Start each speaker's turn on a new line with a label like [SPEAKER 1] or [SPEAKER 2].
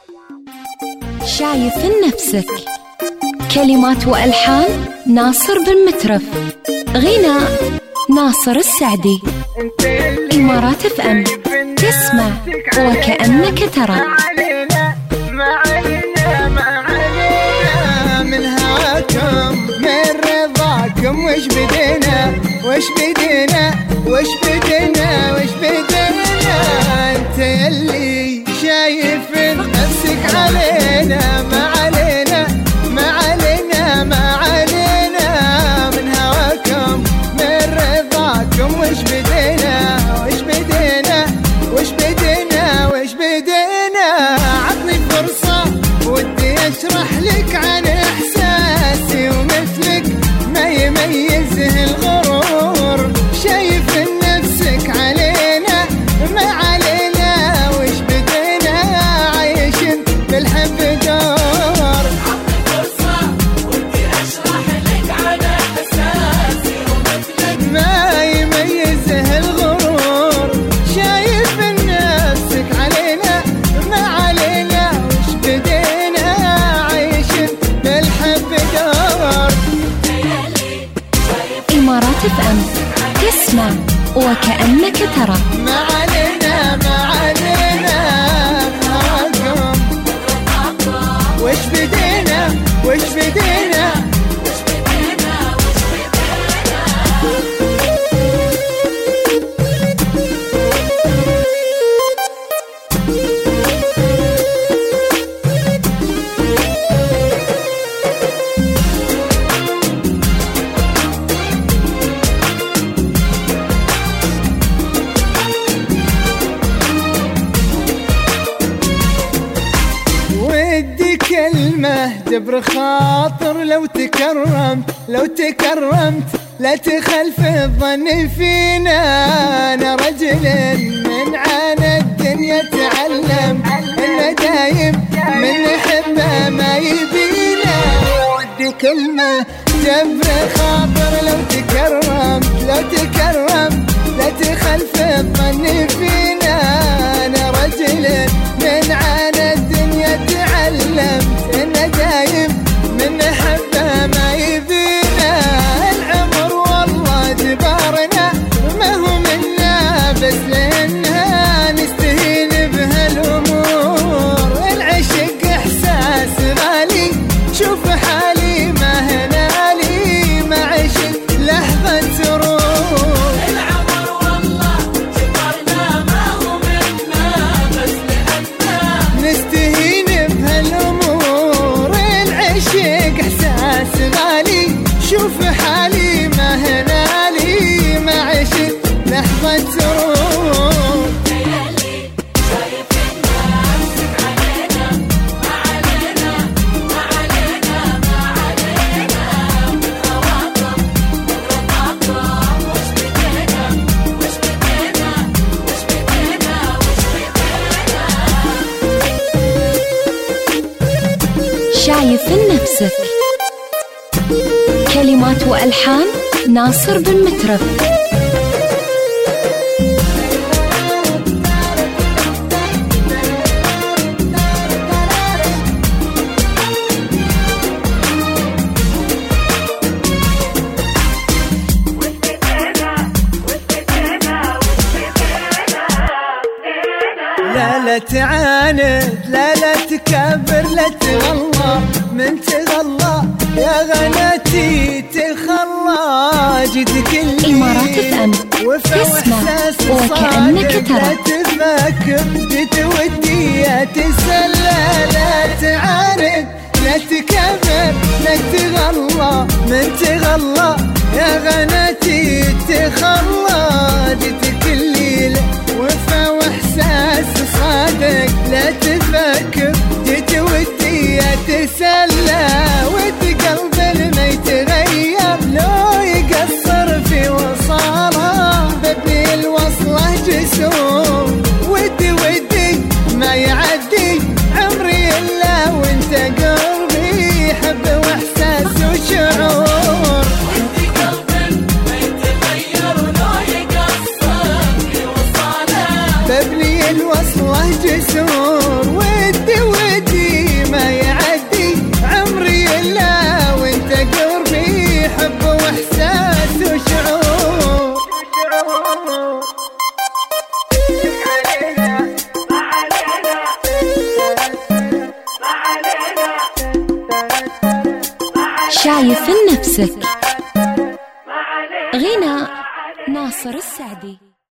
[SPEAKER 1] شايف نفسك. كلمات وألحان ناصر بن مترف، غناء ناصر السعدي. إمارات FM، تسمع وكأنك ترى.
[SPEAKER 2] ما علينا من هواكم، من رضاكم. وش بدينا انت اللي شايف نفسك علينا. ما علينا من هواكم، من رضاكم. وش بدينا عطني فرصة ودي اشرح لك عن احساسي، ومثلك ما يميزه الغرور. شايف نفسك علينا، ما علينا. وش بدينا عايشين بالحب دور.
[SPEAKER 3] عطني فرصة ودي اشرح لك عن احساسي، ومثلك
[SPEAKER 2] ما يميزه الغرور. شايف نفسك علينا، ما علينا. وش بدينا عايشين بالحب دور.
[SPEAKER 1] إمارات FM، تسمع وكأنك ترى.
[SPEAKER 2] ما علينا معاكم. وش بدينا ودي كلمة جبر خاطر. لو تكرمت لا تخلف الظن فينا. أنا رجل من عانى الدنيا تعلم إنه دايم من حبه ما يبينا. ودي كلمة جبر خاطر. لو تكرمت لا تخلف الظن فينا. أنا رجل من عانى الدنيا تعلمت إنه دايم من حبه ما يبينا. العمر والله جبارنا ما هو منا، بس لأنها نستهين بهالأمور. العشق إحساس غالي، شوف حالي ما هنالي، ما عشت لحظة سرور.
[SPEAKER 3] العمر والله جبرنا ما هو منا، بس لأننا
[SPEAKER 2] نستهين بهالأمور. العشق إحساس غالي، شوف حالي ما هنالي، ما عشت لحظة سرور.
[SPEAKER 3] شايف نفسك علينا. ما علينا من هواكم، من رضاكم. وش بدينا
[SPEAKER 1] شايف نفسك. كلمات وألحان ناصر بن مترف.
[SPEAKER 2] لا تعاند، لا تكبر، لا تغلى. من تغلى يا غناتي تخلى. جيتك اللي
[SPEAKER 1] إمارات FM، تسمع وكأنك ترى.
[SPEAKER 2] لا تفكر جيت ودي تسلى. لا تعاند، لا تكبر، لا تغلى. من تغلى يا غناتي تخلى. جيتك الليل وفا واحساس صادق. لا تفكر جيت ودي تسلى. ود قلب ما يتغير لو يقصر في وصاله. ببني الوصله جسور. ودي ما يعدي عمري الا وانت قربي. حب واحساس وشعور.
[SPEAKER 3] ودي قلب ما يتغير ولو يقصر في وصاله.
[SPEAKER 2] ببني الوصله جسور. ودي
[SPEAKER 1] شايف نفسك. غناء ناصر السعدي.